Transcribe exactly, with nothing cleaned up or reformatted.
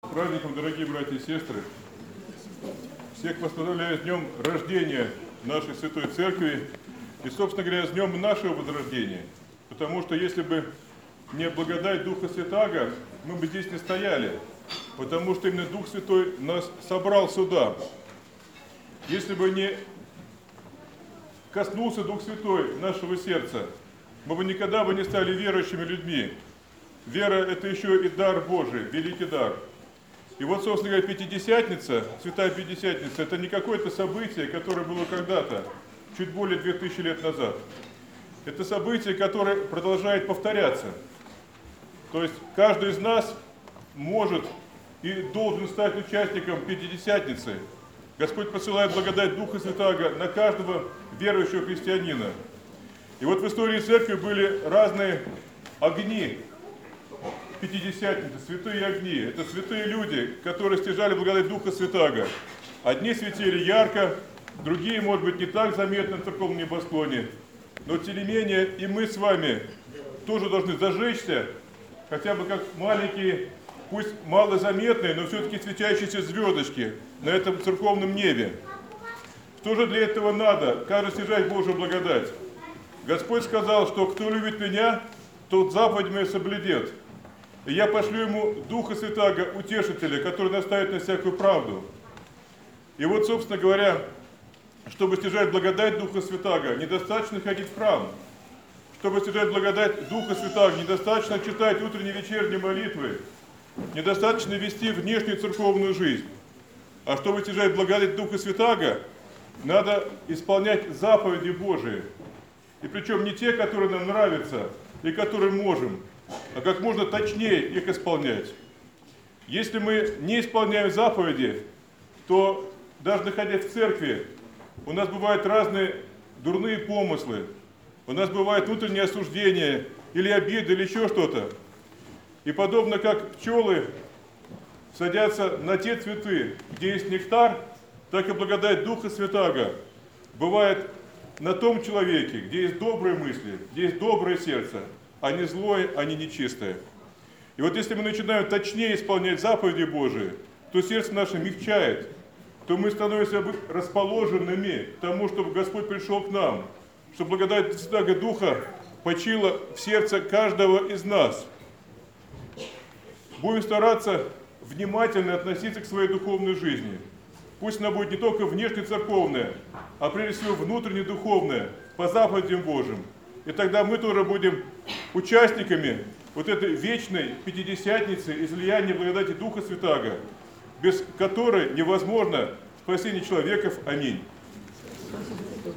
праздником, дорогие братья и сестры! Всех поздравляю с днем рождения нашей Святой Церкви и, собственно говоря, с днем нашего возрождения. Потому что если бы не благодать Духа Святаго, мы бы здесь не стояли. Потому что именно Дух Святой нас собрал сюда. Если бы не коснулся Дух Святой нашего сердца, мы бы никогда бы не стали верующими людьми. Вера – это еще и дар Божий, великий дар. И вот, собственно говоря, Пятидесятница, Святая Пятидесятница – это не какое-то событие, которое было когда-то, чуть более двух тысяч лет назад. Это событие, которое продолжает повторяться. То есть каждый из нас может и должен стать участником Пятидесятницы. Господь посылает благодать Духа Святаго на каждого верующего христианина. И вот в истории Церкви были разные огни Пятидесятницы, святые огни. Это святые люди, которые стяжали благодать Духа Святаго. Одни светили ярко, другие, может быть, не так заметны в церковном небосклоне. Но, тем не менее, и мы с вами тоже должны зажечься, хотя бы как маленькие, пусть малозаметные, но все-таки светящиеся звездочки на этом церковном небе. Что же для этого надо? Как же стяжать Божию благодать? Господь сказал, что кто любит меня, тот заповедь мою соблюдет. И я пошлю ему Духа Святаго, Утешителя, который наставит на всякую правду. И вот, собственно говоря, чтобы стяжать благодать Духа Святаго, недостаточно ходить в храм. Чтобы стяжать благодать Духа Святаго, недостаточно читать утренние и вечерние молитвы, недостаточно вести внешнюю церковную жизнь. А чтобы стяжать благодать Духа Святаго, надо исполнять заповеди Божии. И причем не те, которые нам нравятся и которые можем, а как можно точнее их исполнять. Если мы не исполняем заповеди, то даже находясь в церкви, у нас бывают разные дурные помыслы, у нас бывает внутреннее осуждение, или обида, или еще что-то. И подобно как пчелы садятся на те цветы, где есть нектар, так и благодать Духа Святаго бывает на том человеке, где есть добрые мысли, где есть доброе сердце, а не злое, а не нечистое. И вот если мы начинаем точнее исполнять заповеди Божии, то сердце наше мягчает, то мы становимся расположенными к тому, чтобы Господь пришел к нам, чтобы благодать Святаго Духа почила в сердце каждого из нас. Будем стараться внимательно относиться к своей духовной жизни. Пусть она будет не только внешне церковная, а прежде всего внутренне духовная, по заповедям Божьим. И тогда мы тоже будем участниками вот этой вечной Пятидесятницы, излияния благодати Духа Святаго, без которой невозможно спасение человеков. Аминь.